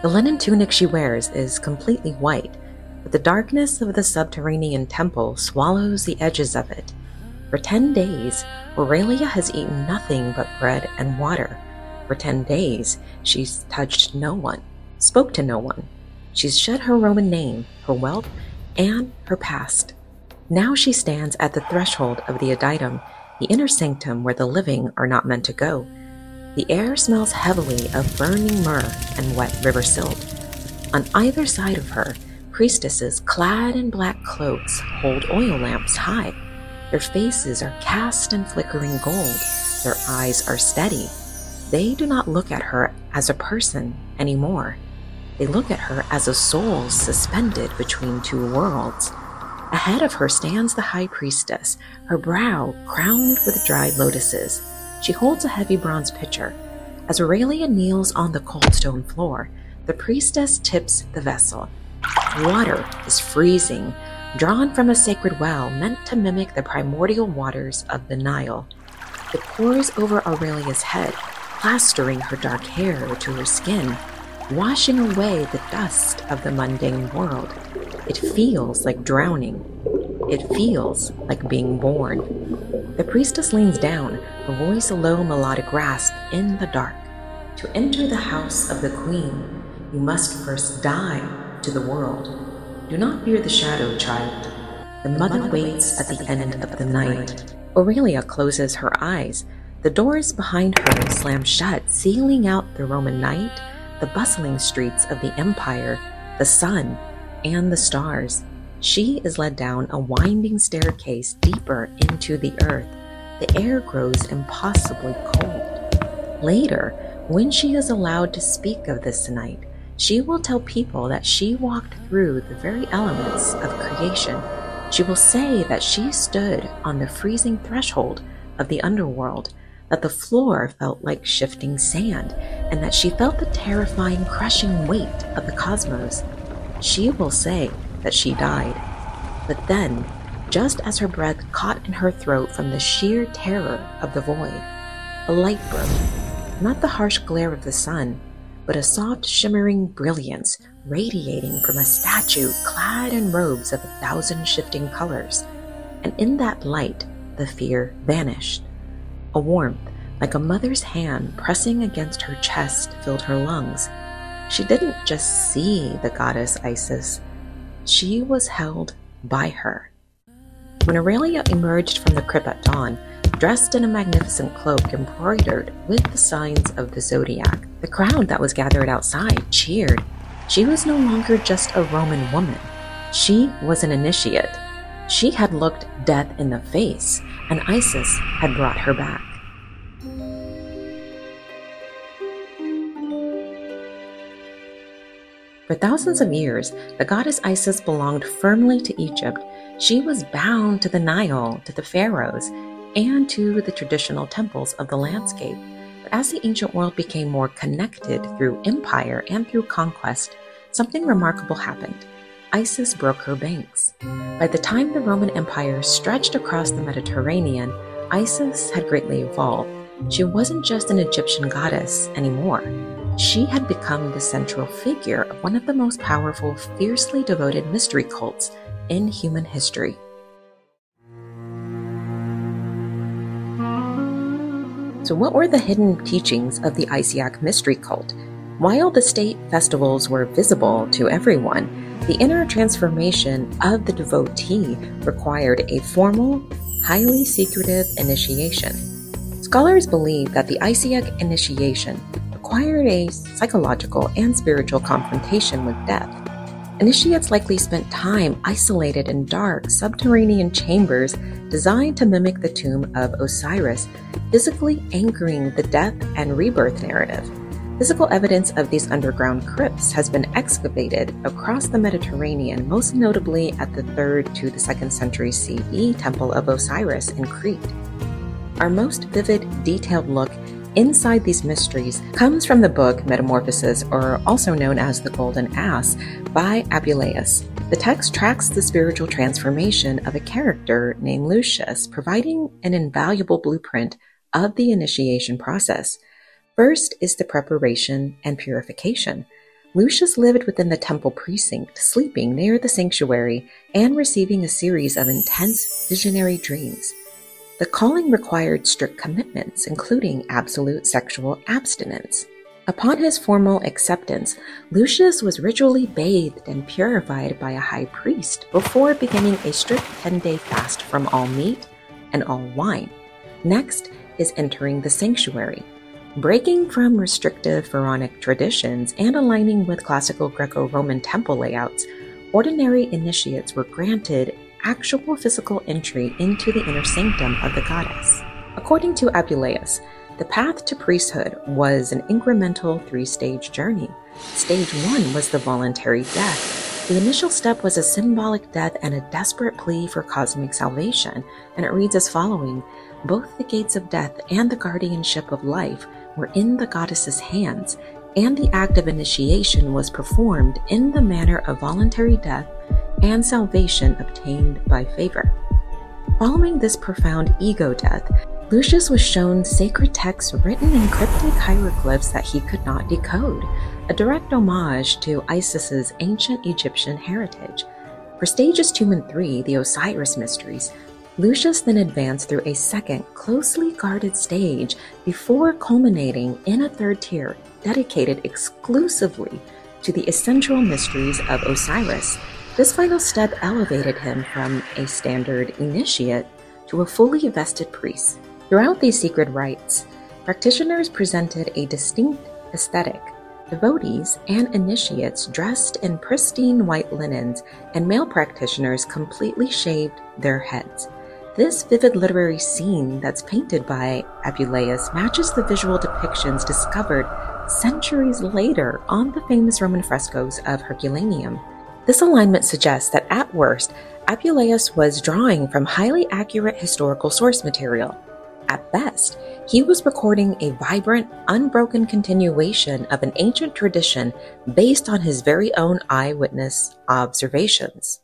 The linen tunic she wears is completely white, but the darkness of the subterranean temple swallows the edges of it. For 10 days, Aurelia has eaten nothing but bread and water. For 10 days, she's touched no one, spoke to no one. She's shed her Roman name, her wealth, and her past. Now she stands at the threshold of the Adytum, the inner sanctum where the living are not meant to go. The air smells heavily of burning myrrh and wet river silt. On either side of her, priestesses clad in black cloaks hold oil lamps high. Their faces are cast in flickering gold. Their eyes are steady. They do not look at her as a person anymore. They look at her as a soul suspended between two worlds. Ahead of her stands the high priestess, her brow crowned with dried lotuses. She holds a heavy bronze pitcher. As Aurelia kneels on the cold stone floor, the priestess tips the vessel. Water is freezing, drawn from a sacred well meant to mimic the primordial waters of the Nile. It pours over Aurelia's head, plastering her dark hair to her skin, washing away the dust of the mundane world. It feels like drowning. It feels like being born. The priestess leans down, her voice a low melodic rasp in the dark. To enter the house of the queen, you must first die to the world. Do not fear the shadow, child. The mother waits at the end of the night. Aurelia closes her eyes. The doors behind her slam shut, sealing out the Roman night, the bustling streets of the empire, the sun, and the stars. She is led down a winding staircase deeper into the earth. The air grows impossibly cold. Later, when she is allowed to speak of this night, she will tell people that she walked through the very elements of creation. She will say that she stood on the freezing threshold of the underworld, that the floor felt like shifting sand, and that she felt the terrifying, crushing weight of the cosmos. She will say that she died. But then, just as her breath caught in her throat from the sheer terror of the void, a light broke. Not the harsh glare of the sun, but a soft, shimmering brilliance radiating from a statue clad in robes of 1,000 shifting colors. And in that light, the fear vanished. A warmth, like a mother's hand pressing against her chest, filled her lungs. She didn't just see the goddess Isis. She was held by her. When Aurelia emerged from the crypt at dawn, dressed in a magnificent cloak embroidered with the signs of the zodiac, the crowd that was gathered outside cheered. She was no longer just a Roman woman. She was an initiate. She had looked death in the face, and Isis had brought her back. For thousands of years, the goddess Isis belonged firmly to Egypt. She was bound to the Nile, to the pharaohs, and to the traditional temples of the landscape. But as the ancient world became more connected through empire and through conquest, something remarkable happened. Isis broke her banks. By the time the Roman Empire stretched across the Mediterranean, Isis had greatly evolved. She wasn't just an Egyptian goddess anymore. She had become the central figure of one of the most powerful, fiercely devoted mystery cults in human history. So what were the hidden teachings of the Isiac mystery cult? While the state festivals were visible to everyone, the inner transformation of the devotee required a formal, highly secretive initiation. Scholars believe that the Isiac initiation required a psychological and spiritual confrontation with death. Initiates likely spent time isolated in dark, subterranean chambers designed to mimic the tomb of Osiris, physically anchoring the death and rebirth narrative. Physical evidence of these underground crypts has been excavated across the Mediterranean, most notably at the 3rd to the 2nd century CE Temple of Osiris in Crete. Our most vivid, detailed look inside these mysteries comes from the book Metamorphosis, or also known as The Golden Ass, by Apuleius. The text tracks the spiritual transformation of a character named Lucius, providing an invaluable blueprint of the initiation process. First is the preparation and purification. Lucius lived within the temple precinct, sleeping near the sanctuary and receiving a series of intense visionary dreams. The calling required strict commitments, including absolute sexual abstinence. Upon his formal acceptance, Lucius was ritually bathed and purified by a high priest before beginning a strict 10-day fast from all meat and all wine. Next is entering the sanctuary. Breaking from restrictive Pharaonic traditions and aligning with classical Greco-Roman temple layouts, ordinary initiates were granted actual physical entry into the inner sanctum of the goddess. According to Apuleius, the path to priesthood was an incremental 3-stage journey. Stage 1 was the voluntary death. The initial step was a symbolic death and a desperate plea for cosmic salvation, and it reads as following: "Both the gates of death and the guardianship of life were in the goddess's hands, and the act of initiation was performed in the manner of voluntary death and salvation obtained by favor." Following this profound ego death, Lucius was shown sacred texts written in cryptic hieroglyphs that he could not decode, a direct homage to Isis's ancient Egyptian heritage. For stages 2 and 3, the Osiris mysteries, Lucius then advanced through a second, closely guarded stage before culminating in a third tier dedicated exclusively to the essential mysteries of Osiris. This final step elevated him from a standard initiate to a fully vested priest. Throughout these secret rites, practitioners presented a distinct aesthetic. Devotees and initiates dressed in pristine white linens, and male practitioners completely shaved their heads. This vivid literary scene that's painted by Apuleius matches the visual depictions discovered centuries later on the famous Roman frescoes of Herculaneum. This alignment suggests that at worst, Apuleius was drawing from highly accurate historical source material. At best, he was recording a vibrant, unbroken continuation of an ancient tradition based on his very own eyewitness observations.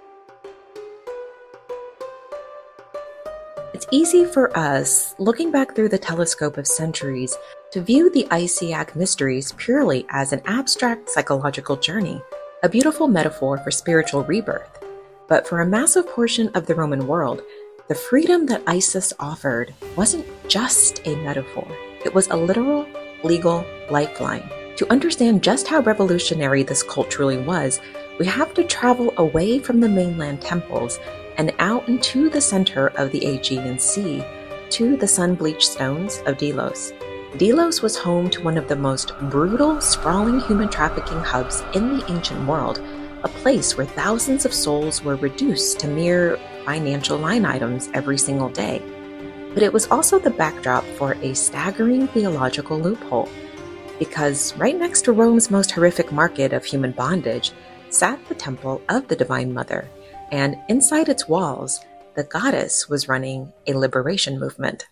It's easy for us, looking back through the telescope of centuries, to view the Isiac mysteries purely as an abstract psychological journey, a beautiful metaphor for spiritual rebirth. But for a massive portion of the Roman world, the freedom that Isis offered wasn't just a metaphor. It was a literal, legal lifeline. To understand just how revolutionary this cult truly was, we have to travel away from the mainland temples and out into the center of the Aegean Sea to the sun-bleached stones of Delos. Delos was home to one of the most brutal, sprawling human trafficking hubs in the ancient world, a place where thousands of souls were reduced to mere financial line items every single day. But it was also the backdrop for a staggering theological loophole, because right next to Rome's most horrific market of human bondage sat the Temple of the Divine Mother, and inside its walls, the goddess was running a liberation movement.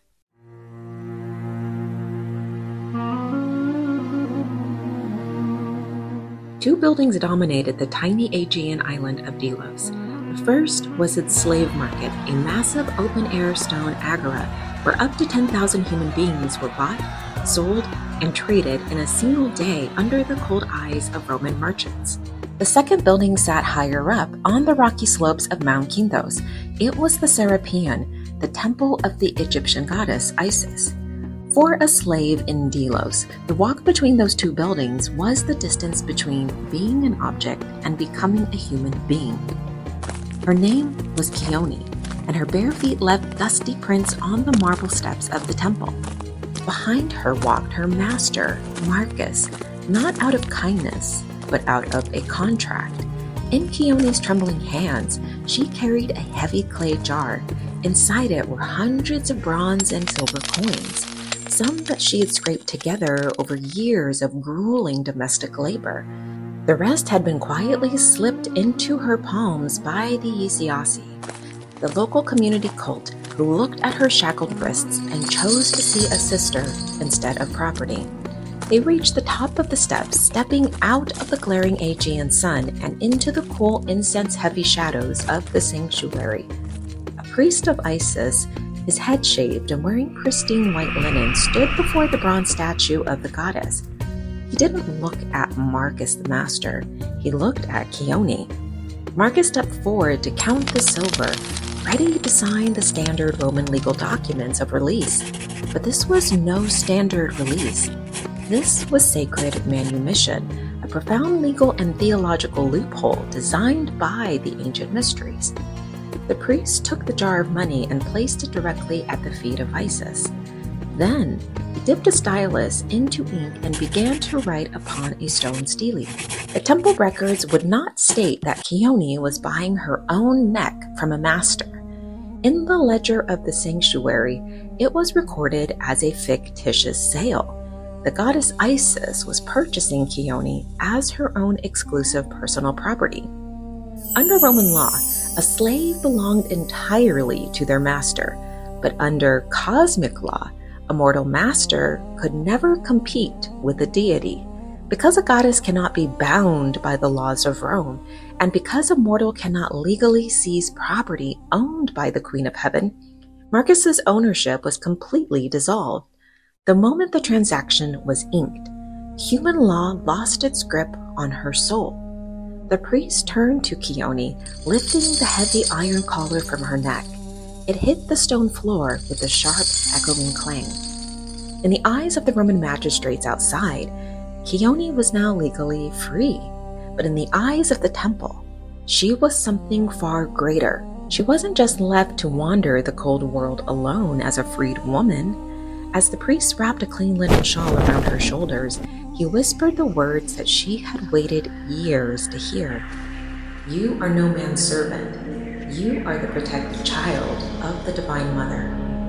Two buildings dominated the tiny Aegean island of Delos. The first was its slave market, a massive open-air stone agora where up to 10,000 human beings were bought, sold, and traded in a single day under the cold eyes of Roman merchants. The second building sat higher up on the rocky slopes of Mount Kinthos. It was the Serapeon, the temple of the Egyptian goddess Isis. For a slave in Delos, the walk between those two buildings was the distance between being an object and becoming a human being. Her name was Chione, and her bare feet left dusty prints on the marble steps of the temple. Behind her walked her master, Marcus, not out of kindness, but out of a contract. In Chione's trembling hands, she carried a heavy clay jar. Inside it were hundreds of bronze and silver coins, some that she had scraped together over years of grueling domestic labor. The rest had been quietly slipped into her palms by the Isiasi, the local community cult who looked at her shackled wrists and chose to see a sister instead of property. They reached the top of the steps, stepping out of the glaring Aegean sun and into the cool, incense-heavy shadows of the sanctuary. A priest of Isis, his head shaved and wearing pristine white linen, stood before the bronze statue of the goddess. he didn't look at Marcus the master, he looked at Chione. Marcus stepped forward to count the silver, ready to sign the standard Roman legal documents of release. But this was no standard release. This was sacred manumission, a profound legal and theological loophole designed by the ancient mysteries. The priest took the jar of money and placed it directly at the feet of Isis. Then he dipped a stylus into ink and began to write upon a stone stele. The temple records would not state that Chione was buying her own neck from a master. In the ledger of the sanctuary, it was recorded as a fictitious sale. The goddess Isis was purchasing Chione as her own exclusive personal property. Under Roman law, a slave belonged entirely to their master, but under cosmic law, a mortal master could never compete with a deity. Because a goddess cannot be bound by the laws of Rome, and because a mortal cannot legally seize property owned by the Queen of Heaven, Marcus's ownership was completely dissolved. The moment the transaction was inked, human law lost its grip on her soul. The priest turned to Chione, lifting the heavy iron collar from her neck. It hit the stone floor with a sharp, echoing clang. In the eyes of the Roman magistrates outside, Chione was now legally free. But in the eyes of the temple, she was something far greater. She wasn't just left to wander the cold world alone as a freed woman. As the priest wrapped a clean linen shawl around her shoulders, he whispered the words that she had waited years to hear. "You are no man's servant. You are the protected child of the Divine Mother."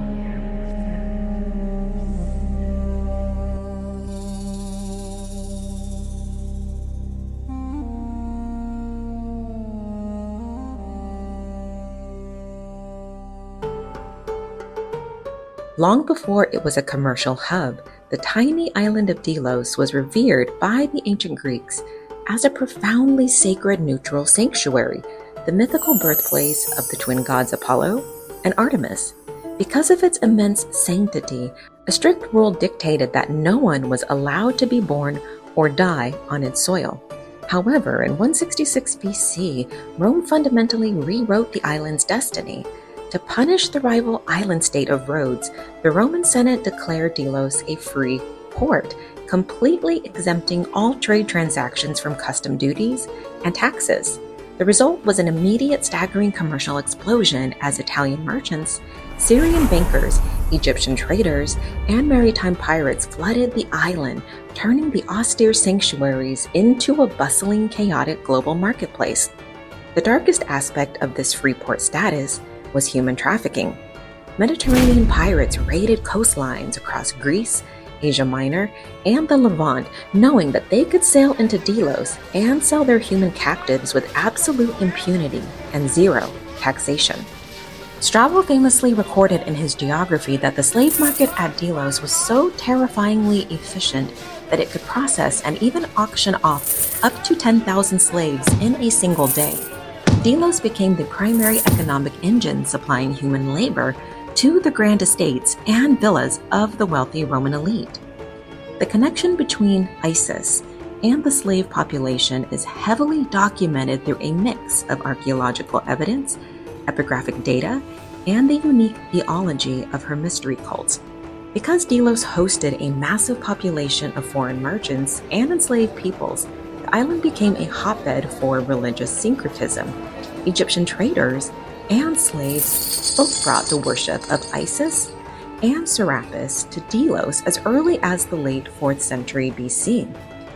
Long before it was a commercial hub, the tiny island of Delos was revered by the ancient Greeks as a profoundly sacred neutral sanctuary, the mythical birthplace of the twin gods Apollo and Artemis. Because of its immense sanctity, a strict rule dictated that no one was allowed to be born or die on its soil. However, in 166 BC, Rome fundamentally rewrote the island's destiny. To punish the rival island state of Rhodes, the Roman Senate declared Delos a free port, completely exempting all trade transactions from custom duties and taxes. The result was an immediate staggering commercial explosion as Italian merchants, Syrian bankers, Egyptian traders, and maritime pirates flooded the island, turning the austere sanctuaries into a bustling, chaotic global marketplace. The darkest aspect of this free port status was human trafficking. Mediterranean pirates raided coastlines across Greece, Asia Minor, and the Levant, knowing that they could sail into Delos and sell their human captives with absolute impunity and zero taxation. Strabo famously recorded in his geography that the slave market at Delos was so terrifyingly efficient that it could process and even auction off up to 10,000 slaves in a single day. Delos became the primary economic engine supplying human labor to the grand estates and villas of the wealthy Roman elite. The connection between Isis and the slave population is heavily documented through a mix of archaeological evidence, epigraphic data, and the unique theology of her mystery cults. Because Delos hosted a massive population of foreign merchants and enslaved peoples, the island became a hotbed for religious syncretism. Egyptian traders and slaves both brought the worship of Isis and Serapis to Delos as early as the late 4th century BC.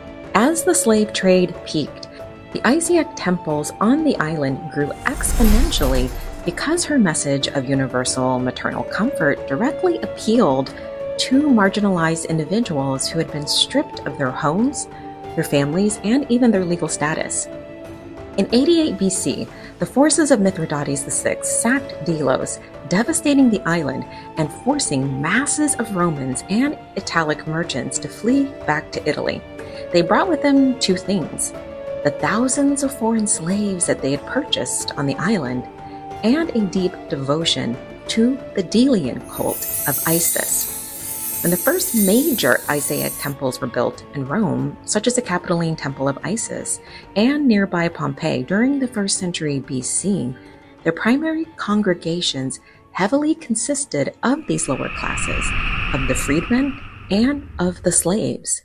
As the slave trade peaked, the Isiac temples on the island grew exponentially because her message of universal maternal comfort directly appealed to marginalized individuals who had been stripped of their homes, their families, and even their legal status. In 88 BC, the forces of Mithridates VI sacked Delos, devastating the island and forcing masses of Romans and Italic merchants to flee back to Italy. They brought with them two things: the thousands of foreign slaves that they had purchased on the island, and a deep devotion to the Delian cult of Isis. When the first major Isaiah temples were built in Rome, such as the Capitoline Temple of Isis and nearby Pompeii during the 1st century BC, their primary congregations heavily consisted of these lower classes, of the freedmen and of the slaves.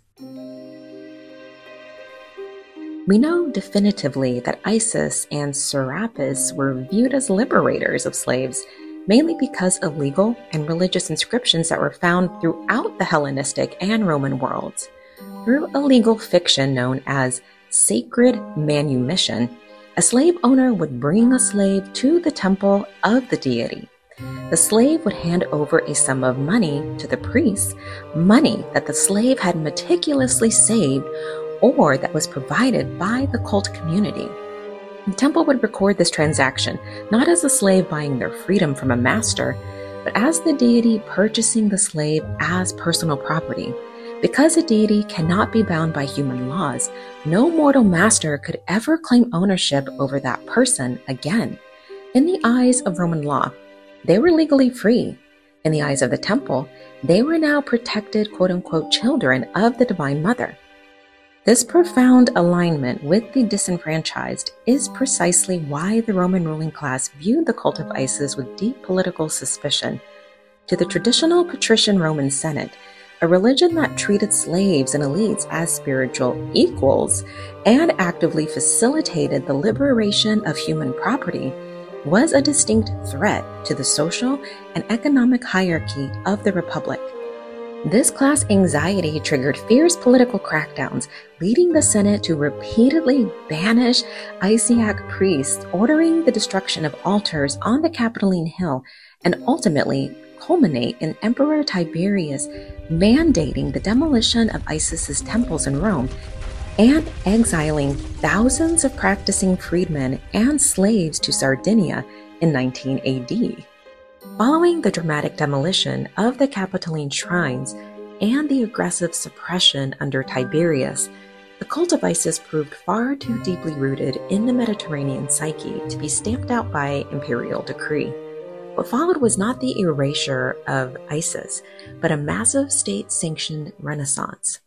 We know definitively that Isis and Serapis were viewed as liberators of slaves, mainly because of legal and religious inscriptions that were found throughout the Hellenistic and Roman worlds. Through a legal fiction known as sacred manumission, a slave owner would bring a slave to the temple of the deity. The slave would hand over a sum of money to the priest, money that the slave had meticulously saved or that was provided by the cult community. The temple would record this transaction not as a slave buying their freedom from a master, but as the deity purchasing the slave as personal property. Because a deity cannot be bound by human laws, no mortal master could ever claim ownership over that person again. In the eyes of Roman law, they were legally free. In the eyes of the temple, they were now protected quote-unquote children of the Divine Mother. This profound alignment with the disenfranchised is precisely why the Roman ruling class viewed the cult of Isis with deep political suspicion. To the traditional patrician Roman Senate, a religion that treated slaves and elites as spiritual equals and actively facilitated the liberation of human property, was a distinct threat to the social and economic hierarchy of the Republic. This class anxiety triggered fierce political crackdowns, leading the Senate to repeatedly banish Isiac priests, ordering the destruction of altars on the Capitoline Hill, and ultimately culminate in Emperor Tiberius mandating the demolition of Isis's temples in Rome and exiling thousands of practicing freedmen and slaves to Sardinia in 19 AD. Following the dramatic demolition of the Capitoline shrines and the aggressive suppression under Tiberius, the cult of Isis proved far too deeply rooted in the Mediterranean psyche to be stamped out by imperial decree. What followed was not the erasure of Isis, but a massive state-sanctioned renaissance.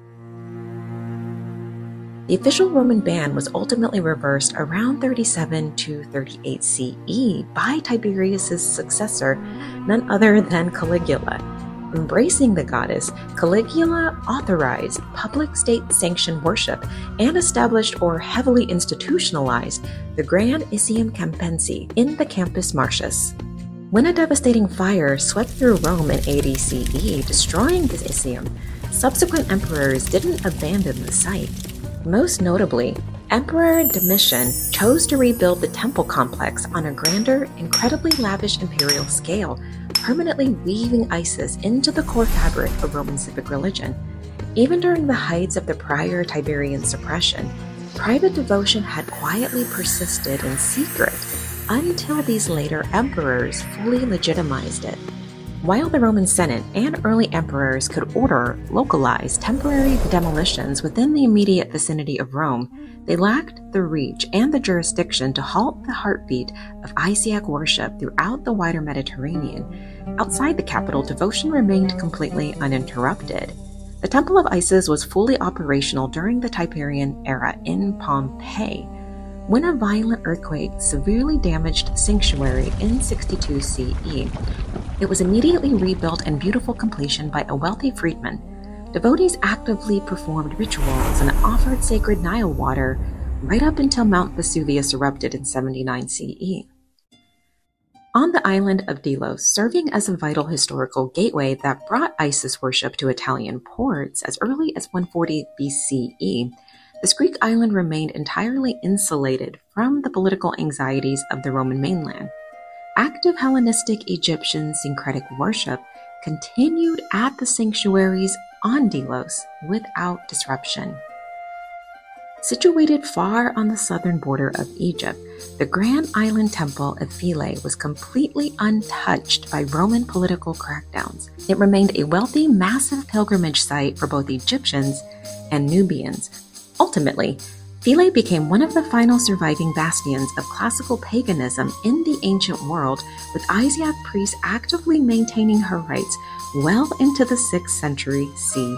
The official Roman ban was ultimately reversed around 37 to 38 CE by Tiberius's successor, none other than Caligula. Embracing the goddess, Caligula authorized public state-sanctioned worship and established or heavily institutionalized the Grand Isium Campensi in the Campus Martius. When a devastating fire swept through Rome in 80 CE, destroying the Isium, subsequent emperors didn't abandon the site. Most notably, Emperor Domitian chose to rebuild the temple complex on a grander, incredibly lavish imperial scale, permanently weaving Isis into the core fabric of Roman civic religion. Even during the heights of the prior Tiberian suppression, private devotion had quietly persisted in secret until these later emperors fully legitimized it. While the Roman Senate and early emperors could order localized temporary demolitions within the immediate vicinity of Rome, they lacked the reach and the jurisdiction to halt the heartbeat of Isiac worship throughout the wider Mediterranean. Outside the capital, devotion remained completely uninterrupted. The Temple of Isis was fully operational during the Tiberian era in Pompeii, when a violent earthquake severely damaged the sanctuary in 62 CE. It was immediately rebuilt in beautiful completion by a wealthy freedman. Devotees actively performed rituals and offered sacred Nile water right up until Mount Vesuvius erupted in 79 CE. On the island of Delos, serving as a vital historical gateway that brought Isis worship to Italian ports as early as 140 BCE, this Greek island remained entirely insulated from the political anxieties of the Roman mainland. Active Hellenistic Egyptian syncretic worship continued at the sanctuaries on Delos without disruption. Situated far on the southern border of Egypt, the Grand Island Temple of Philae was completely untouched by Roman political crackdowns. It remained a wealthy, massive pilgrimage site for both Egyptians and Nubians. Ultimately, Philae became one of the final surviving bastions of classical paganism in the ancient world, with Isiac priests actively maintaining her rites well into the 6th century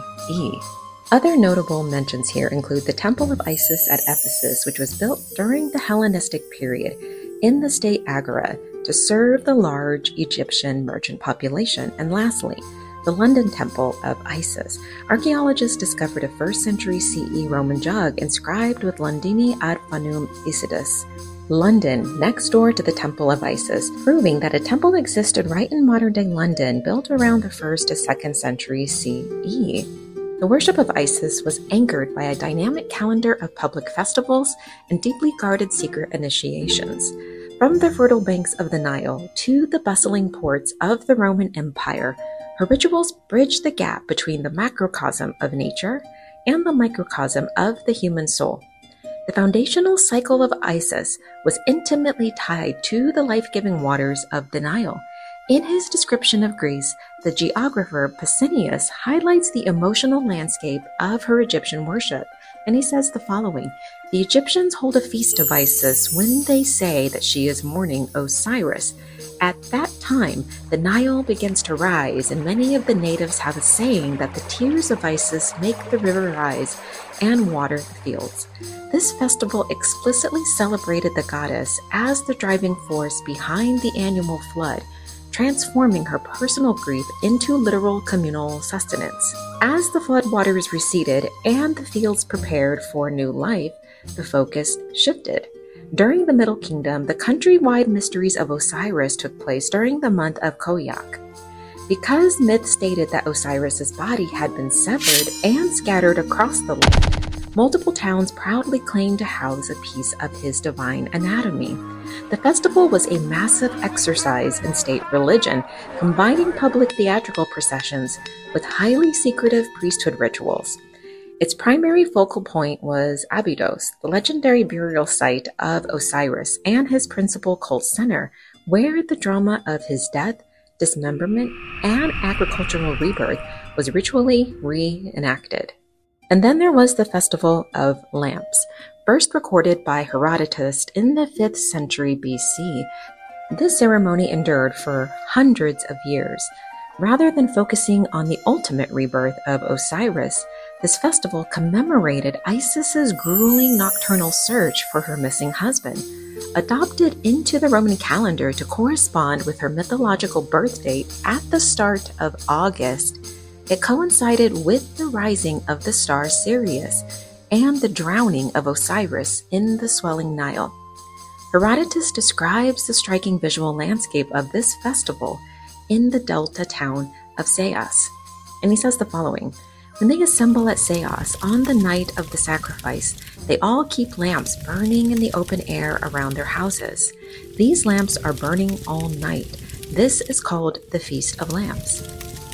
CE. Other notable mentions here include the Temple of Isis at Ephesus, which was built during the Hellenistic period in the state Agora to serve the large Egyptian merchant population, and lastly, the London Temple of Isis. Archaeologists discovered a 1st century CE Roman jug inscribed with Londini ad Fanum Isidis, London, next door to the Temple of Isis, proving that a temple existed right in modern-day London, built around the 1st to 2nd century CE. The worship of Isis was anchored by a dynamic calendar of public festivals and deeply guarded secret initiations. From the fertile banks of the Nile to the bustling ports of the Roman Empire, her rituals bridged the gap between the macrocosm of nature and the microcosm of the human soul. The foundational cycle of Isis was intimately tied to the life-giving waters of the Nile. In his description of Greece, the geographer Pausanias highlights the emotional landscape of her Egyptian worship, and he says the following: "The Egyptians hold a feast of Isis when they say that she is mourning Osiris. At that time, the Nile begins to rise, and many of the natives have a saying that the tears of Isis make the river rise and water the fields." This festival explicitly celebrated the goddess as the driving force behind the annual flood, transforming her personal grief into literal communal sustenance. As the floodwaters receded and the fields prepared for new life, the focus shifted. During the Middle Kingdom, the countrywide mysteries of Osiris took place during the month of Koyak. Because myth stated that Osiris's body had been severed and scattered across the land, multiple towns proudly claimed to house a piece of his divine anatomy. The festival was a massive exercise in state religion, combining public theatrical processions with highly secretive priesthood rituals. Its primary focal point was Abydos, the legendary burial site of Osiris and his principal cult center, where the drama of his death, dismemberment, and agricultural rebirth was ritually reenacted. And then there was the Festival of Lamps, first recorded by Herodotus in the 5th century BC. This ceremony endured for hundreds of years. Rather than focusing on the ultimate rebirth of Osiris, this festival commemorated Isis's grueling nocturnal search for her missing husband. Adopted into the Roman calendar to correspond with her mythological birth date at the start of August, it coincided with the rising of the star Sirius and the drowning of Osiris in the swelling Nile. Herodotus describes the striking visual landscape of this festival in the delta town of Sais, and he says the following: "When they assemble at Sais on the night of the sacrifice, they all keep lamps burning in the open air around their houses. These lamps are burning all night. This is called the Feast of Lamps."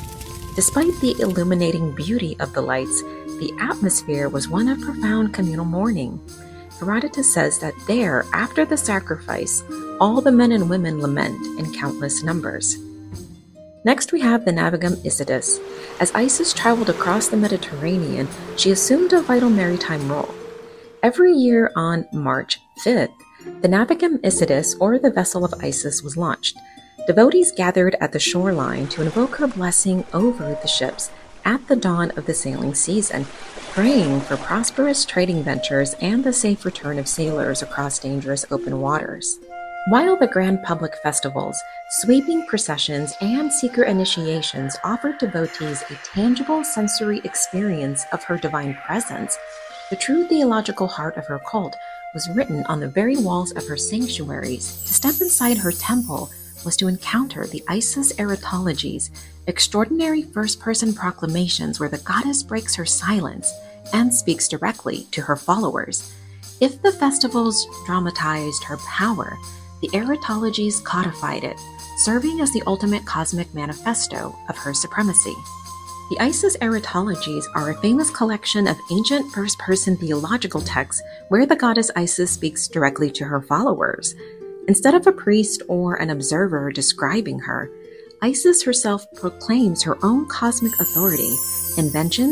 Despite the illuminating beauty of the lights, the atmosphere was one of profound communal mourning. Herodotus says that there, after the sacrifice, all the men and women lament in countless numbers. Next, we have the Navigum Isidis. As Isis traveled across the Mediterranean, she assumed a vital maritime role. Every year on March 5th, the Navigum Isidis, or the Vessel of Isis, was launched. Devotees gathered at the shoreline to invoke her blessing over the ships at the dawn of the sailing season, praying for prosperous trading ventures and the safe return of sailors across dangerous open waters. While the grand public festivals, sweeping processions, and secret initiations offered devotees a tangible sensory experience of her divine presence, the true theological heart of her cult was written on the very walls of her sanctuaries. To step inside her temple was to encounter the Isis Eratologies, extraordinary first-person proclamations where the goddess breaks her silence and speaks directly to her followers. If the festivals dramatized her power, the Eratologies codified it, serving as the ultimate cosmic manifesto of her supremacy. The Isis Eratologies are a famous collection of ancient first-person theological texts where the goddess Isis speaks directly to her followers. Instead of a priest or an observer describing her, Isis herself proclaims her own cosmic authority, inventions,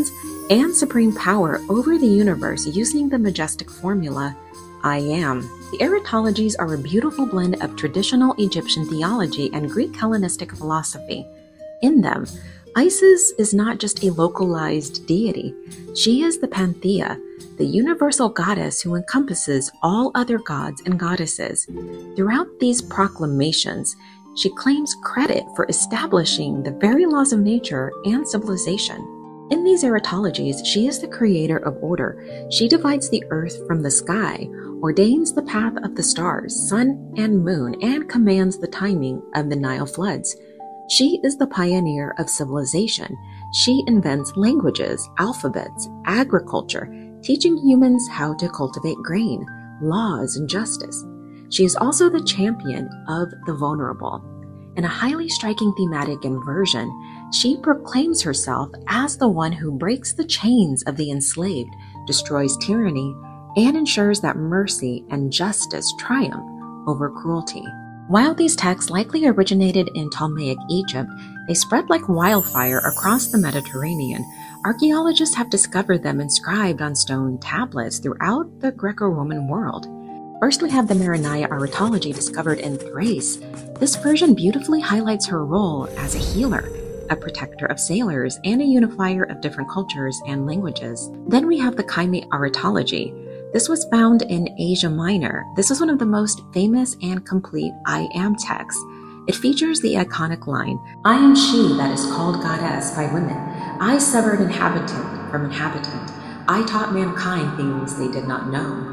and supreme power over the universe using the majestic formula, I am. The Eratologies are a beautiful blend of traditional Egyptian theology and Greek Hellenistic philosophy. In them, Isis is not just a localized deity. She is the Panthea, the universal goddess who encompasses all other gods and goddesses. Throughout these proclamations, she claims credit for establishing the very laws of nature and civilization. In these Eratologies, she is the creator of order. She divides the earth from the sky, ordains the path of the stars, sun, and moon, and commands the timing of the Nile floods. She is the pioneer of civilization. She invents languages, alphabets, agriculture, teaching humans how to cultivate grain, laws, and justice. She is also the champion of the vulnerable. In a highly striking thematic inversion, she proclaims herself as the one who breaks the chains of the enslaved, destroys tyranny, and ensures that mercy and justice triumph over cruelty. While these texts likely originated in Ptolemaic Egypt, they spread like wildfire across the Mediterranean. Archaeologists have discovered them inscribed on stone tablets throughout the Greco-Roman world. First, we have the Maronaya Eratology discovered in Thrace. This version beautifully highlights her role as a healer, a protector of sailors, and a unifier of different cultures and languages. Then we have the Kyme Eratology. This was found in Asia Minor. This is one of the most famous and complete I Am texts. It features the iconic line, "I am she that is called goddess by women. I severed inhabitant from inhabitant. I taught mankind things they did not know."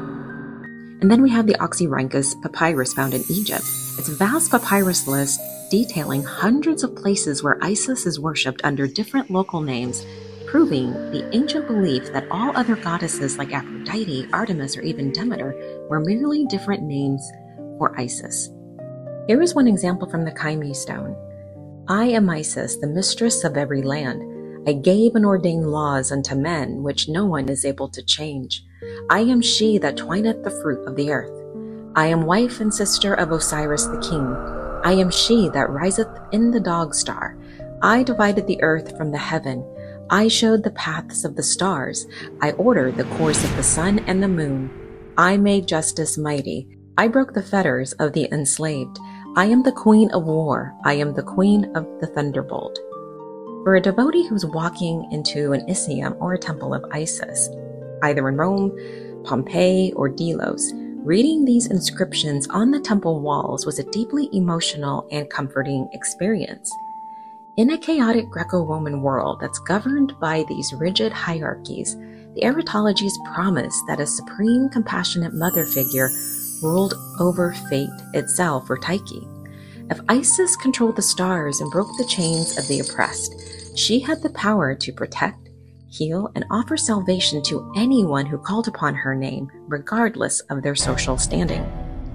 And then we have the Oxyrhynchus papyrus found in Egypt. It's a vast papyrus list detailing hundreds of places where Isis is worshipped under different local names, proving the ancient belief that all other goddesses like Aphrodite, Artemis, or even Demeter were merely different names for Isis. Here is one example from the Kyme stone. "I am Isis, the mistress of every land. I gave and ordained laws unto men, which no one is able to change. I am she that twineth the fruit of the earth. I am wife and sister of Osiris the king. I am she that riseth in the dog star. I divided the earth from the heaven. I showed the paths of the stars. I ordered the course of the sun and the moon. I made justice mighty. I broke the fetters of the enslaved. I am the queen of war. I am the queen of the thunderbolt." For a devotee who's walking into an Isium or a temple of Isis, either in Rome, Pompeii, or Delos, reading these inscriptions on the temple walls was a deeply emotional and comforting experience. In a chaotic Greco-Roman world that's governed by these rigid hierarchies, the Eratologies promise that a supreme compassionate mother figure ruled over fate itself, or Tyche. If Isis controlled the stars and broke the chains of the oppressed, she had the power to protect, heal, and offer salvation to anyone who called upon her name, regardless of their social standing.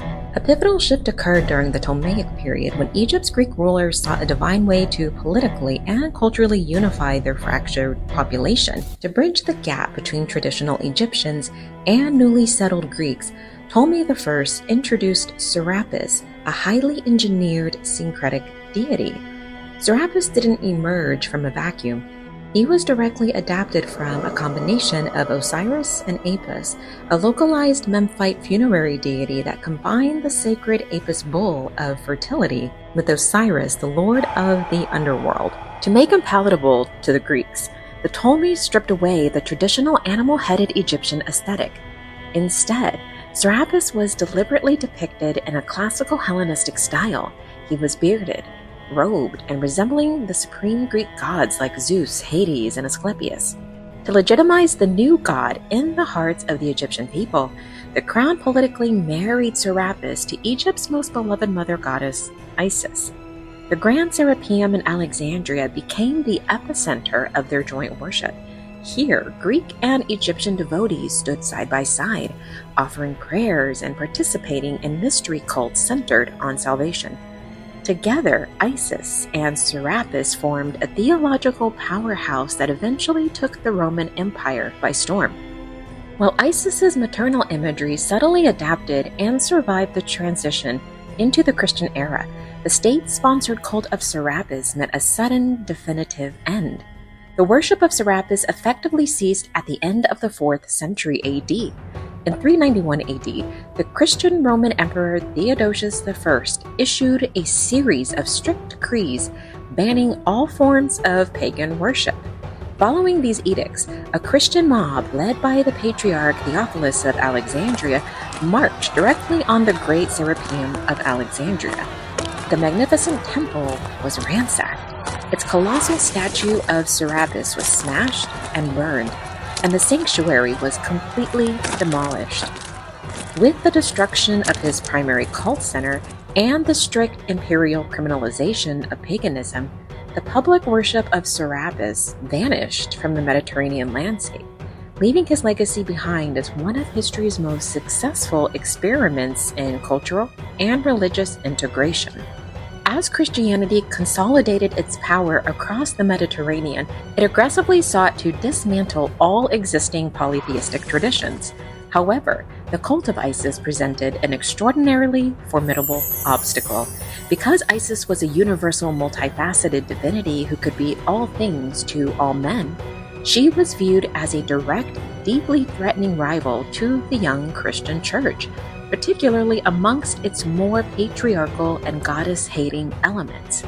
A pivotal shift occurred during the Ptolemaic period when Egypt's Greek rulers sought a divine way to politically and culturally unify their fractured population. To bridge the gap between traditional Egyptians and newly settled Greeks, Ptolemy I introduced Serapis, a highly engineered syncretic deity. Serapis didn't emerge from a vacuum. He was directly adapted from a combination of Osiris and Apis, a localized Memphite funerary deity that combined the sacred Apis bull of fertility with Osiris, the lord of the underworld. To make him palatable to the Greeks, the Ptolemies stripped away the traditional animal-headed Egyptian aesthetic. Instead, Serapis was deliberately depicted in a classical Hellenistic style. He was bearded, robed, and resembling the supreme Greek gods like Zeus, Hades, and Asclepius. To legitimize the new god in the hearts of the Egyptian people, the crown politically married Serapis to Egypt's most beloved mother goddess, Isis. The Grand Serapeum in Alexandria became the epicenter of their joint worship. Here, Greek and Egyptian devotees stood side by side, offering prayers and participating in mystery cults centered on salvation. Together, Isis and Serapis formed a theological powerhouse that eventually took the Roman Empire by storm. While Isis's maternal imagery subtly adapted and survived the transition into the Christian era, the state-sponsored cult of Serapis met a sudden, definitive end. The worship of Serapis effectively ceased at the end of the 4th century AD. In 391 AD, the Christian Roman Emperor Theodosius I issued a series of strict decrees banning all forms of pagan worship. Following these edicts, a Christian mob led by the Patriarch Theophilus of Alexandria marched directly on the Great Serapeum of Alexandria. The magnificent temple was ransacked. Its colossal statue of Serapis was smashed and burned, and the sanctuary was completely demolished. With the destruction of his primary cult center and the strict imperial criminalization of paganism, the public worship of Serapis vanished from the Mediterranean landscape, leaving his legacy behind as one of history's most successful experiments in cultural and religious integration. As Christianity consolidated its power across the Mediterranean, it aggressively sought to dismantle all existing polytheistic traditions. However, the cult of Isis presented an extraordinarily formidable obstacle. Because Isis was a universal, multifaceted divinity who could be all things to all men, she was viewed as a direct, deeply threatening rival to the young Christian church, particularly amongst its more patriarchal and goddess-hating elements.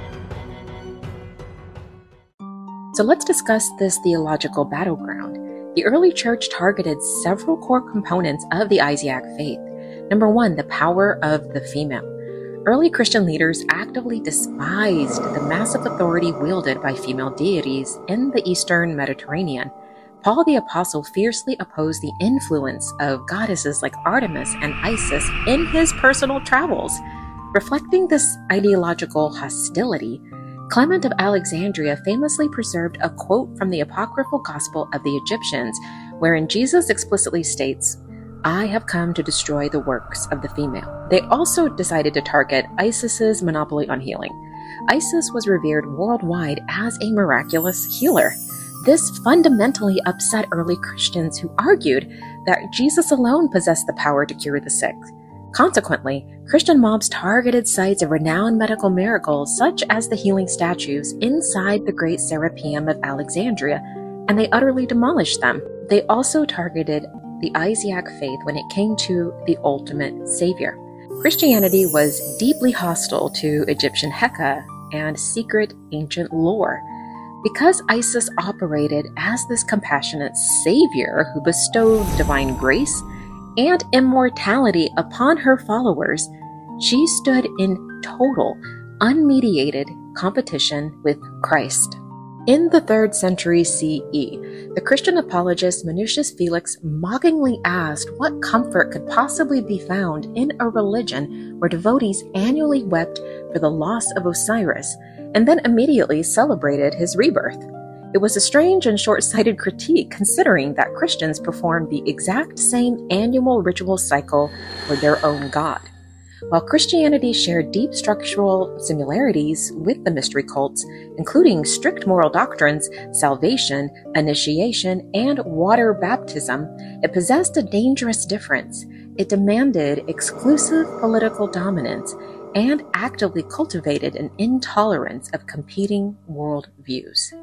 So let's discuss this theological battleground. The early church targeted several core components of the Isaac faith. Number one, the power of the female. Early Christian leaders actively despised the massive authority wielded by female deities in the Eastern Mediterranean. Paul the Apostle fiercely opposed the influence of goddesses like Artemis and Isis in his personal travels. Reflecting this ideological hostility, Clement of Alexandria famously preserved a quote from the apocryphal Gospel of the Egyptians, wherein Jesus explicitly states, "I have come to destroy the works of the female." They also decided to target Isis's monopoly on healing. Isis was revered worldwide as a miraculous healer. This fundamentally upset early Christians who argued that Jesus alone possessed the power to cure the sick. Consequently, Christian mobs targeted sites of renowned medical miracles such as the healing statues inside the Great Serapeum of Alexandria, and they utterly demolished them. They also targeted the Isaac faith when it came to the ultimate savior. Christianity was deeply hostile to Egyptian Heka and secret ancient lore. Because Isis operated as this compassionate savior who bestowed divine grace and immortality upon her followers, she stood in total, unmediated competition with Christ. In the 3rd century CE, the Christian apologist Minucius Felix mockingly asked what comfort could possibly be found in a religion where devotees annually wept for the loss of Osiris, and then immediately celebrated his rebirth. It was a strange and short-sighted critique considering that Christians performed the exact same annual ritual cycle for their own god. While Christianity shared deep structural similarities with the mystery cults, including strict moral doctrines, salvation, initiation, and water baptism, it possessed a dangerous difference. It demanded exclusive political dominance and actively cultivated an intolerance of competing worldviews.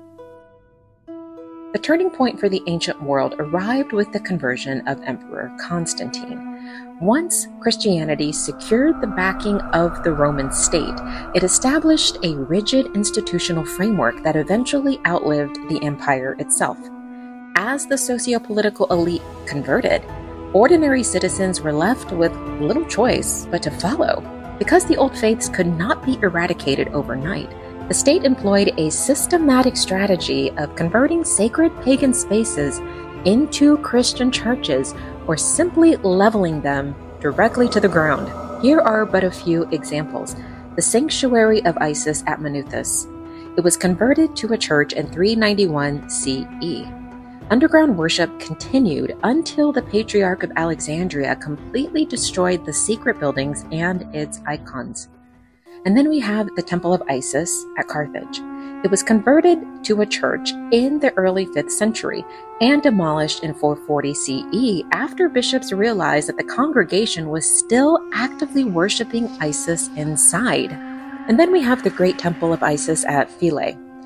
The turning point for the ancient world arrived with the conversion of Emperor Constantine. Once Christianity secured the backing of the Roman state, it established a rigid institutional framework that eventually outlived the empire itself. As the socio-political elite converted, ordinary citizens were left with little choice but to follow. Because the old faiths could not be eradicated overnight, the state employed a systematic strategy of converting sacred pagan spaces into Christian churches or simply leveling them directly to the ground. Here are but a few examples. The sanctuary of Isis at Manuthus. It was converted to a church in 391 CE. Underground worship continued until the Patriarch of Alexandria completely destroyed the secret buildings and its icons. And then we have the Temple of Isis at Carthage. It was converted to a church in the early 5th century and demolished in 440 CE after bishops realized that the congregation was still actively worshiping Isis inside. And then we have the Great Temple of Isis at Philae.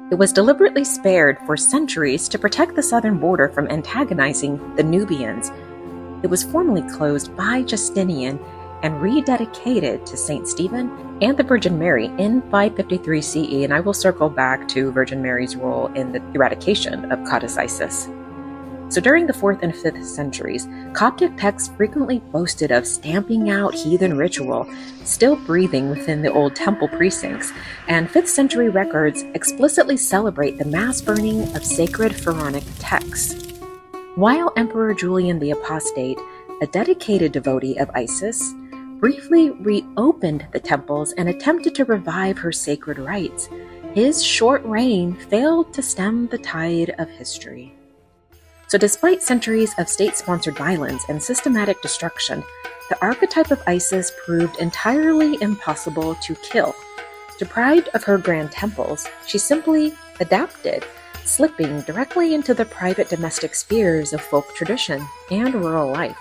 It was deliberately spared for centuries to protect the southern border from antagonizing the Nubians. It was formally closed by Justinian and rededicated to Saint Stephen and the Virgin Mary in 553 CE, and I will circle back to Virgin Mary's role in the eradication of Goddess Isis. So during the 4th and 5th centuries, Coptic texts frequently boasted of stamping out heathen ritual, still breathing within the old temple precincts, and 5th century records explicitly celebrate the mass burning of sacred pharaonic texts. While Emperor Julian the Apostate, a dedicated devotee of Isis, briefly reopened the temples and attempted to revive her sacred rites, his short reign failed to stem the tide of history. So despite centuries of state-sponsored violence and systematic destruction, the archetype of Isis proved entirely impossible to kill. Deprived of her grand temples, she simply adapted, slipping directly into the private domestic spheres of folk tradition and rural life.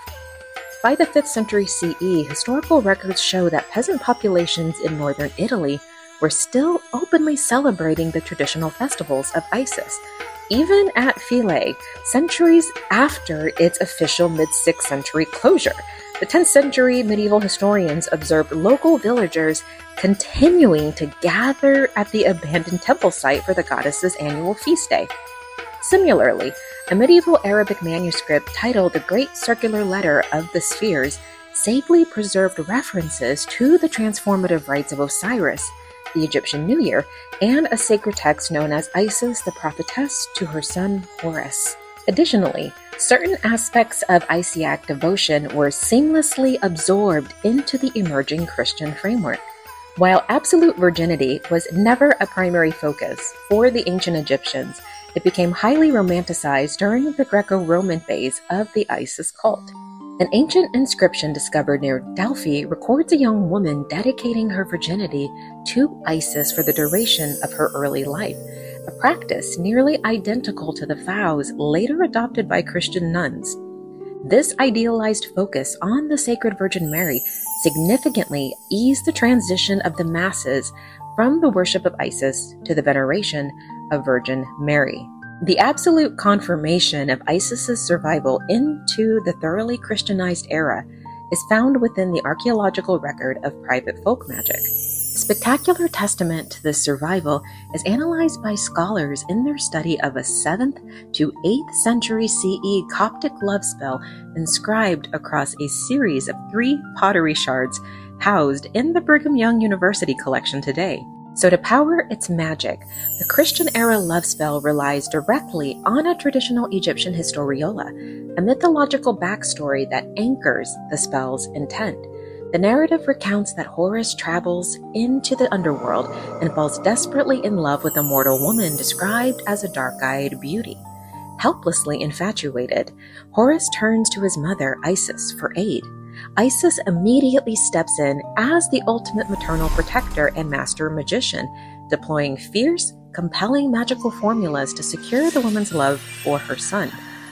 By the 5th century CE, historical records show that peasant populations in northern Italy were still openly celebrating the traditional festivals of Isis, even at Philae, centuries after its official mid-6th century closure. The 10th century medieval historians observed local villagers continuing to gather at the abandoned temple site for the goddess's annual feast day. Similarly, a medieval Arabic manuscript titled The Great Circular Letter of the Spheres safely preserved references to the transformative rites of Osiris, the Egyptian New Year, and a sacred text known as Isis the Prophetess to her son Horus. Additionally, certain aspects of Isiac devotion were seamlessly absorbed into the emerging Christian framework. While absolute virginity was never a primary focus for the ancient Egyptians, it became highly romanticized during the Greco-Roman phase of the Isis cult. An ancient inscription discovered near Delphi records a young woman dedicating her virginity to Isis for the duration of her early life, a practice nearly identical to the vows later adopted by Christian nuns. This idealized focus on the Sacred Virgin Mary significantly eased the transition of the masses from the worship of Isis to the veneration of Virgin Mary. The absolute confirmation of Isis's survival into the thoroughly Christianized era is found within the archaeological record of private folk magic. A spectacular testament to this survival is analyzed by scholars in their study of a 7th to 8th century CE Coptic love spell inscribed across a series of 3 pottery shards housed in the Brigham Young University collection today. So to power its magic, the Christian-era love spell relies directly on a traditional Egyptian historiola, a mythological backstory that anchors the spell's intent. The narrative recounts that Horus travels into the underworld and falls desperately in love with a mortal woman described as a dark-eyed beauty. Helplessly infatuated, Horus turns to his mother, Isis, for aid. Isis immediately steps in as the ultimate maternal protector and master magician, deploying fierce, compelling magical formulas to secure the woman's love for her son.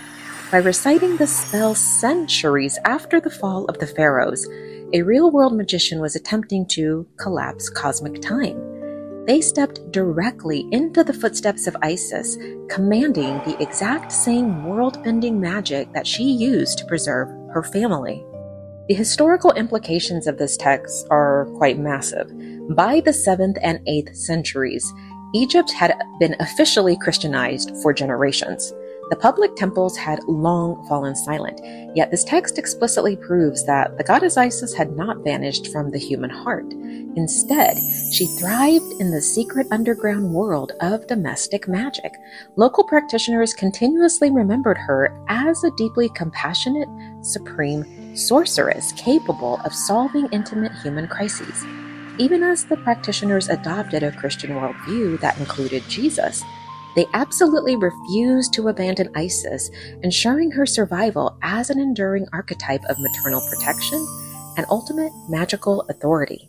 By reciting the spell centuries after the fall of the pharaohs, a real-world magician was attempting to collapse cosmic time. They stepped directly into the footsteps of Isis, commanding the exact same world-bending magic that she used to preserve her family. The historical implications of this text are quite massive. By the 7th and 8th centuries, Egypt had been officially Christianized for generations. The public temples had long fallen silent, yet this text explicitly proves that the goddess Isis had not vanished from the human heart. Instead, she thrived in the secret underground world of domestic magic. Local practitioners continuously remembered her as a deeply compassionate, supreme sorceress capable of solving intimate human crises. Even as the practitioners adopted a Christian worldview that included Jesus, they absolutely refused to abandon Isis, ensuring her survival as an enduring archetype of maternal protection and ultimate magical authority.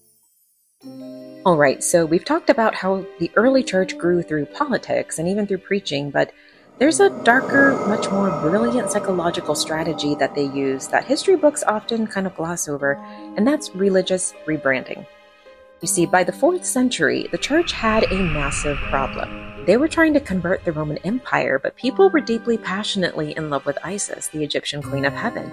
Alright, so we've talked about how the early church grew through politics and even through preaching, but there's a darker, much more brilliant psychological strategy that they use that history books often kind of gloss over, and that's religious rebranding. You see, by the 4th century, the church had a massive problem. They were trying to convert the Roman Empire, but people were deeply passionately in love with Isis, the Egyptian Queen of Heaven.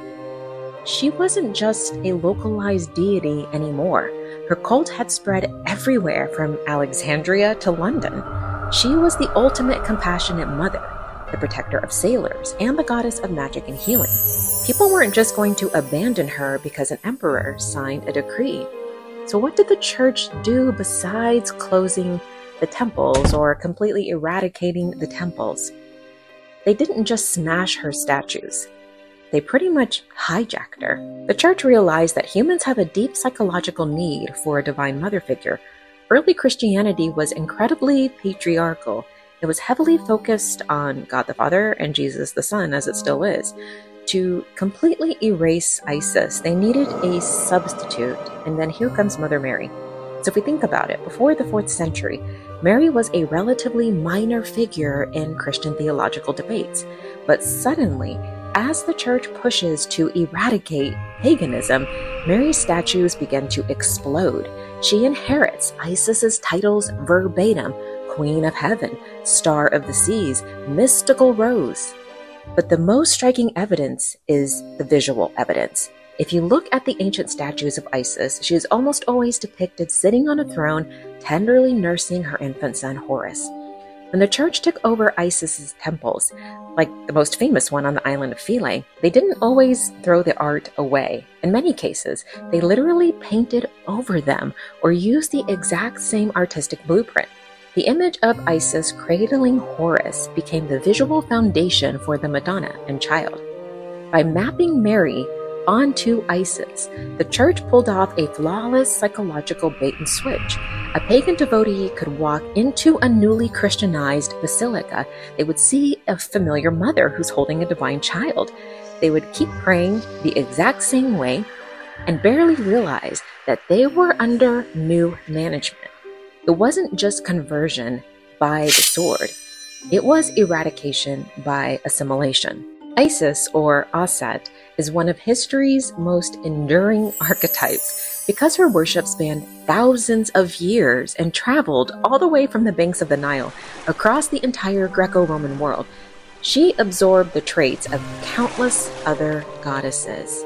She wasn't just a localized deity anymore. Her cult had spread everywhere from Alexandria to London. She was the ultimate compassionate mother, the protector of sailors, and the goddess of magic and healing. People weren't just going to abandon her because an emperor signed a decree. So what did the church do besides closing the temples or completely eradicating the temples? They didn't just smash her statues. They pretty much hijacked her. The church realized that humans have a deep psychological need for a divine mother figure. Early Christianity was incredibly patriarchal. It was heavily focused on God the Father and Jesus the Son, as it still is. To completely erase Isis, they needed a substitute, and then here comes Mother Mary. So if we think about it, before the 4th century, Mary was a relatively minor figure in Christian theological debates. But suddenly, as the church pushes to eradicate paganism, Mary's statues begin to explode. She inherits Isis's titles verbatim: Queen of Heaven, Star of the Seas, Mystical Rose. But the most striking evidence is the visual evidence. If you look at the ancient statues of Isis, she is almost always depicted sitting on a throne, tenderly nursing her infant son Horus. When the church took over Isis's temples, like the most famous one on the island of Philae, they didn't always throw the art away. In many cases, they literally painted over them or used the exact same artistic blueprint. The image of Isis cradling Horus became the visual foundation for the Madonna and Child. By mapping Mary onto Isis, the church pulled off a flawless psychological bait and switch. A pagan devotee could walk into a newly Christianized basilica. They would see a familiar mother who's holding a divine child. They would keep praying the exact same way and barely realize that they were under new management. It wasn't just conversion by the sword. It was eradication by assimilation. Isis, or Aset, is one of history's most enduring archetypes because her worship spanned thousands of years and traveled all the way from the banks of the Nile across the entire Greco-Roman world. She absorbed the traits of countless other goddesses.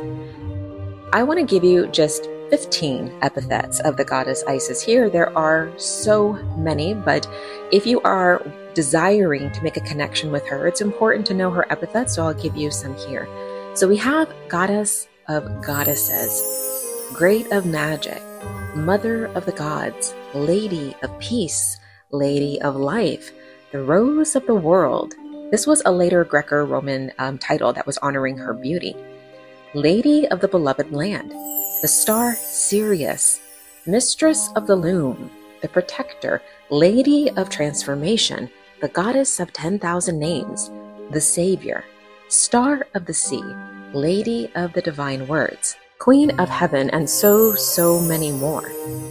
I want to give you just 15 epithets of the goddess Isis here. There are so many, but if you are desiring to make a connection with her, it's important to know her epithets, so I'll give you some here. So we have Goddess of Goddesses, Great of Magic, Mother of the Gods, Lady of Peace, Lady of Life, the Rose of the World. This was a later Greco-Roman title that was honoring her beauty. Lady of the Beloved Land, the star Sirius, Mistress of the Loom, the Protector, Lady of Transformation, the Goddess of 10,000 Names, the Savior, Star of the Sea, Lady of the Divine Words, Queen of Heaven, and so many more.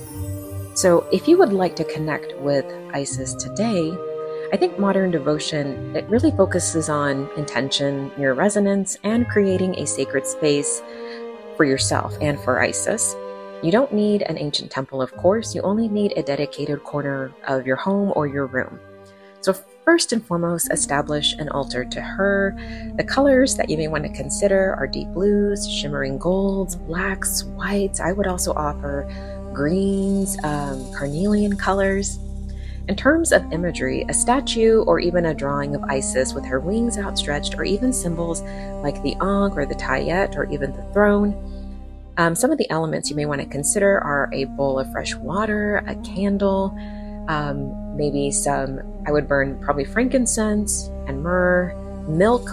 So if you would like to connect with Isis today, I think modern devotion, it really focuses on intention, your resonance, and creating a sacred space for yourself and for Isis. You don't need an ancient temple, of course. You only need a dedicated corner of your home or your room. So first and foremost, establish an altar to her. The colors that you may want to consider are deep blues, shimmering golds, blacks, whites. I would also offer greens, carnelian colors. In terms of imagery, a statue or even a drawing of Isis with her wings outstretched, or even symbols like the Ankh or the Tayet or even the throne. Some of the elements you may want to consider are a bowl of fresh water, a candle, maybe some, I would burn probably frankincense and myrrh, milk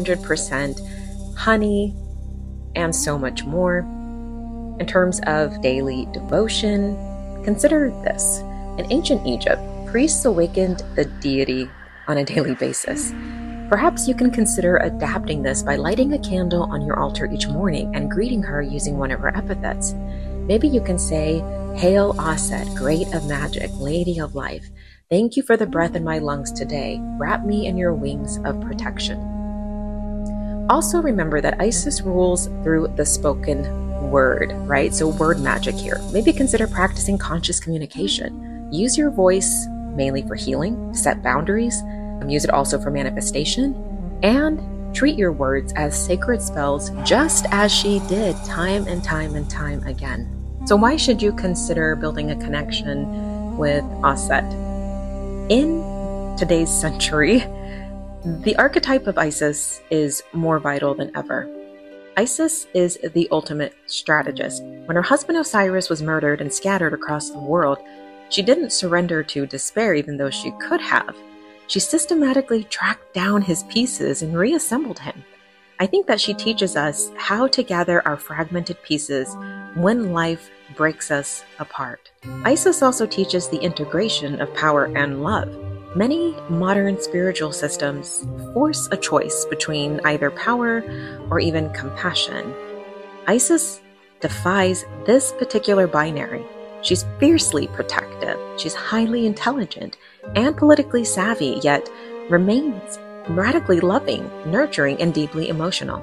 100%, honey, and so much more. In terms of daily devotion, consider this. In ancient Egypt, priests awakened the deity on a daily basis. Perhaps you can consider adapting this by lighting a candle on your altar each morning and greeting her using one of her epithets. Maybe you can say, "Hail Aset, Great of Magic, Lady of Life. Thank you for the breath in my lungs today. Wrap me in your wings of protection." Also remember that Isis rules through the spoken word, right? So word magic here. Maybe consider practicing conscious communication. Use your voice mainly for healing, set boundaries, use it also for manifestation, and treat your words as sacred spells, just as she did time and time and time again. So why should you consider building a connection with Aset? In today's century, the archetype of Isis is more vital than ever. Isis is the ultimate strategist. When her husband Osiris was murdered and scattered across the world, she didn't surrender to despair, even though she could have. She systematically tracked down his pieces and reassembled him. I think that she teaches us how to gather our fragmented pieces when life breaks us apart. Isis also teaches the integration of power and love. Many modern spiritual systems force a choice between either power or even compassion. Isis defies this particular binary. She's fiercely protective, she's highly intelligent and politically savvy, yet remains radically loving, nurturing, and deeply emotional.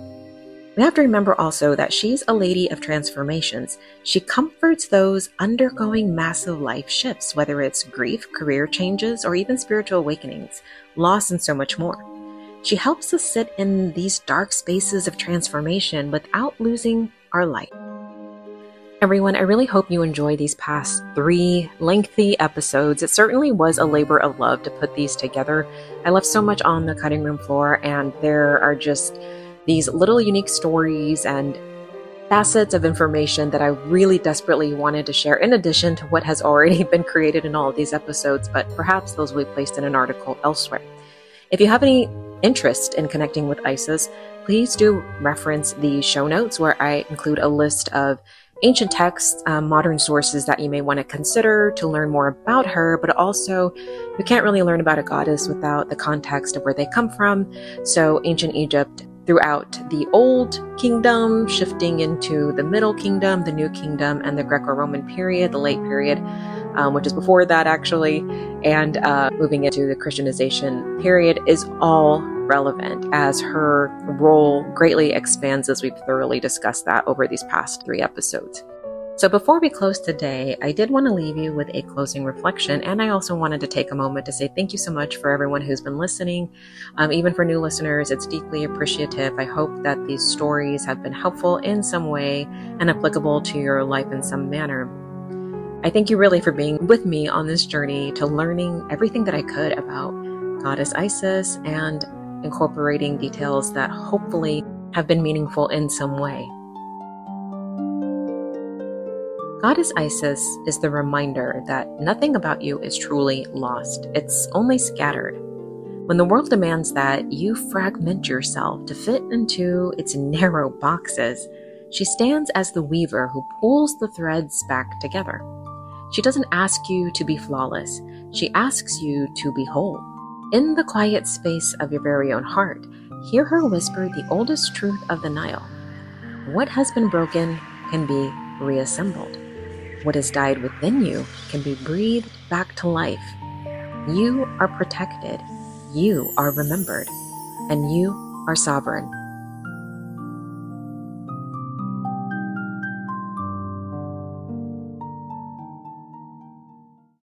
We have to remember also that she's a lady of transformations. She comforts those undergoing massive life shifts, whether it's grief, career changes, or even spiritual awakenings, loss, and so much more. She helps us sit in these dark spaces of transformation without losing our light. Everyone, I really hope you enjoy these past 3 lengthy episodes. It certainly was a labor of love to put these together. I left so much on the cutting room floor, and there are just these little unique stories and facets of information that I really desperately wanted to share, in addition to what has already been created in all of these episodes, but perhaps those will be placed in an article elsewhere. If you have any interest in connecting with Isis, please do reference the show notes, where I include a list of ancient texts, modern sources that you may want to consider to learn more about her, but also you can't really learn about a goddess without the context of where they come from. So ancient Egypt throughout the Old Kingdom, shifting into the Middle Kingdom, the New Kingdom, and the Greco-Roman period, the late period, which is before that actually, and moving into the Christianization period, is all relevant, as her role greatly expands, as we've thoroughly discussed that over these past 3 episodes. So before we close today, I did want to leave you with a closing reflection, and I also wanted to take a moment to say thank you so much for everyone who's been listening. Even for new listeners, it's deeply appreciative. I hope that these stories have been helpful in some way and applicable to your life in some manner. I thank you really for being with me on this journey to learning everything that I could about Goddess Isis and incorporating details that hopefully have been meaningful in some way. Goddess Isis is the reminder that nothing about you is truly lost. It's only scattered. When the world demands that you fragment yourself to fit into its narrow boxes, she stands as the weaver who pulls the threads back together. She doesn't ask you to be flawless. She asks you to be whole. In the quiet space of your very own heart, hear her whisper the oldest truth of the Nile. What has been broken can be reassembled. What has died within you can be breathed back to life. You are protected, you are remembered, and you are sovereign.